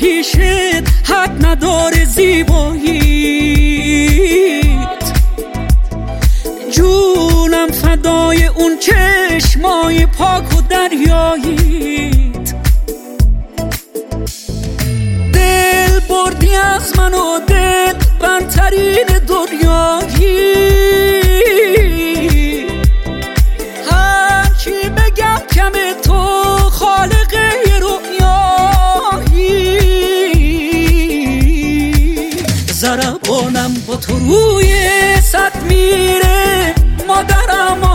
پیشت حد نداره زیباییت، جونم فدای اون چشمای پاک و دریاییت. دل بردی از من و دل بندترین دنیایی، هرچی بگم کمه تو خالق رویایی. ضربانم با تو روی سد میره، مادرم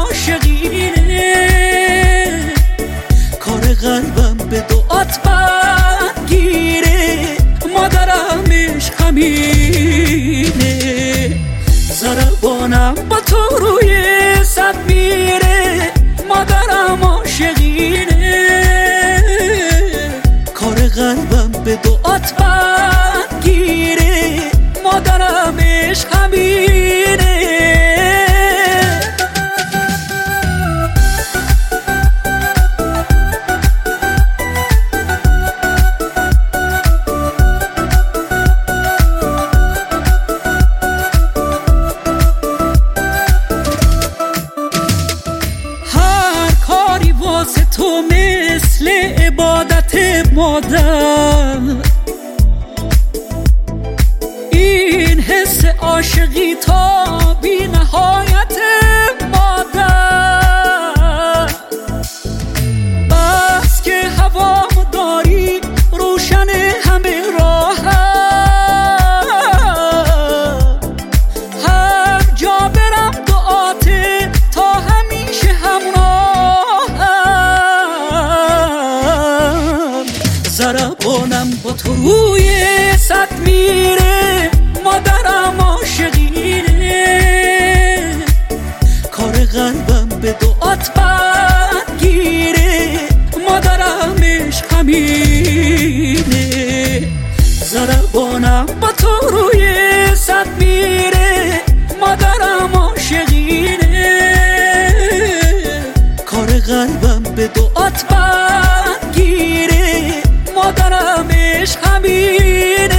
عاشقینه، کار قلبم به دعات بگیره، مادرم عشق همینه. ضربانم با تو روی سد میره، مادرم عاشقینه، کار قلبم به دعات بگیره، مادرم عشق همینه. تو مثل عبادت مادر، این حس عاشقی تا بی نهایت مادر، بس که هوام داری روشن همه راهم، هر جا برم دعاته تا همیشه همراهم. ضربانم با تو روی سد میره، مادرم عاشقینه، کار قلبم به دعات بگیره، مادرم عشق همینه. ضربانم با تو روی سد میره، مادرم عاشقینه، کار قلبم به دعات بگیره، مادرم عشق همینه.